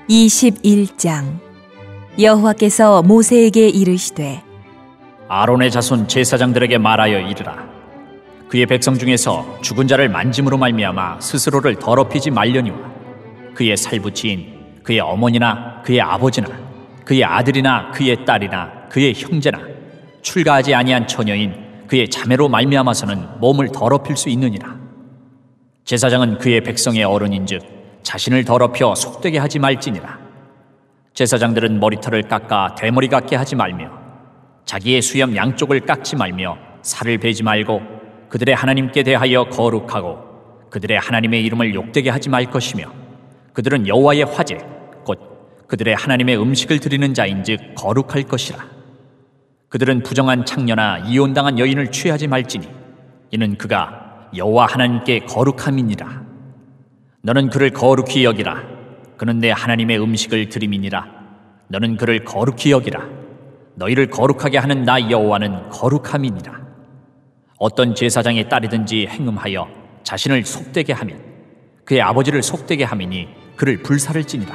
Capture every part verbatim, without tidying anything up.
이십일 장. 여호와께서 모세에게 이르시되 아론의 자손 제사장들에게 말하여 이르라. 그의 백성 중에서 죽은 자를 만짐으로 말미암아 스스로를 더럽히지 말려니와 그의 살부치인 그의 어머니나 그의 아버지나 그의 아들이나 그의 딸이나 그의 형제나 출가하지 아니한 처녀인 그의 자매로 말미암아서는 몸을 더럽힐 수 있느니라. 제사장은 그의 백성의 어른인즉 자신을 더럽혀 속되게 하지 말지니라. 제사장들은 머리털을 깎아 대머리 같게 하지 말며 자기의 수염 양쪽을 깎지 말며 살을 베지 말고 그들의 하나님께 대하여 거룩하고 그들의 하나님의 이름을 욕되게 하지 말 것이며 그들은 여호와의 화제 곧 그들의 하나님의 음식을 드리는 자인즉 거룩할 것이라. 그들은 부정한 창녀나 이혼당한 여인을 취하지 말지니 이는 그가 여호와 하나님께 거룩함이니라. 너는 그를 거룩히 여기라. 그는 내 하나님의 음식을 드림이니라. 너는 그를 거룩히 여기라. 너희를 거룩하게 하는 나 여호와는 거룩함이니라. 어떤 제사장의 딸이든지 행음하여 자신을 속되게 하면 그의 아버지를 속되게 함이니 그를 불살을지니라.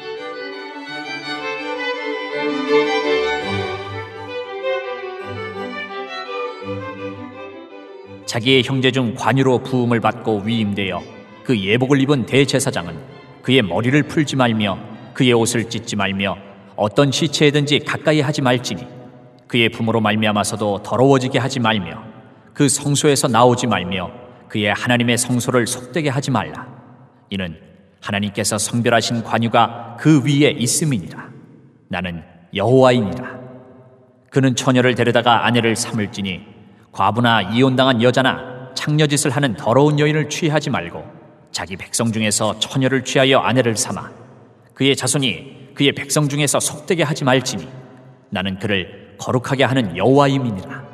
자기의 형제 중 관유로 부음을 받고 위임되어 그 예복을 입은 대제사장은 그의 머리를 풀지 말며 그의 옷을 찢지 말며 어떤 시체에든지 가까이 하지 말지니 그의 부모로 말미암아서도 더러워지게 하지 말며 그 성소에서 나오지 말며 그의 하나님의 성소를 속되게 하지 말라. 이는 하나님께서 성별하신 관유가 그 위에 있음이니라. 나는 여호와이니라. 그는 처녀를 데려다가 아내를 삼을지니 과부나 이혼당한 여자나 창녀짓을 하는 더러운 여인을 취하지 말고 자기 백성 중에서 처녀를 취하여 아내를 삼아 그의 자손이 그의 백성 중에서 속되게 하지 말지니 나는 그를 거룩하게 하는 여호와임이니라.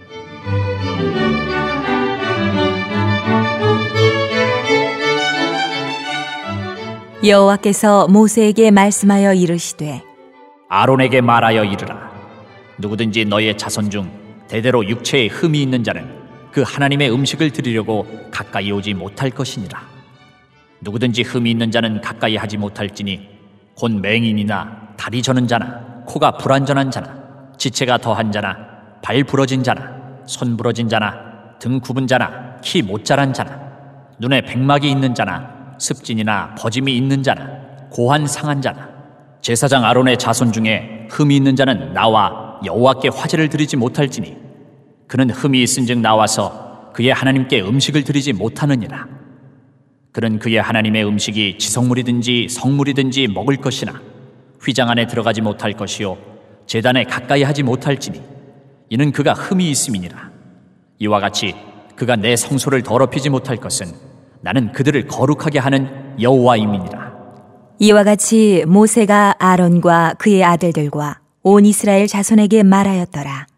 여호와께서 모세에게 말씀하여 이르시되 아론에게 말하여 이르라. 누구든지 너의 자손 중 대대로 육체에 흠이 있는 자는 그 하나님의 음식을 드리려고 가까이 오지 못할 것이니라. 누구든지 흠이 있는 자는 가까이 하지 못할지니 곧 맹인이나 다리 저는 자나 코가 불완전한 자나 지체가 더한 자나 발 부러진 자나 손 부러진 자나 등 굽은 자나 키 못 자란 자나 눈에 백막이 있는 자나 습진이나 버짐이 있는 자나 고한 상한 자나 제사장 아론의 자손 중에 흠이 있는 자는 나와 여호와께 화제를 드리지 못할지니 그는 흠이 있은즉 나와서 그의 하나님께 음식을 드리지 못하느니라. 그는 그의 하나님의 음식이 지성물이든지 성물이든지 먹을 것이나 휘장 안에 들어가지 못할 것이요 제단에 가까이 하지 못할지니 이는 그가 흠이 있음이니라. 이와 같이 그가 내 성소를 더럽히지 못할 것은 나는 그들을 거룩하게 하는 여호와임이니라. 이와 같이 모세가 아론과 그의 아들들과 온 이스라엘 자손에게 말하였더라.